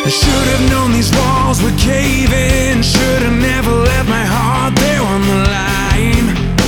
I should have known these walls would cave in. Should have never left my heart there on the line.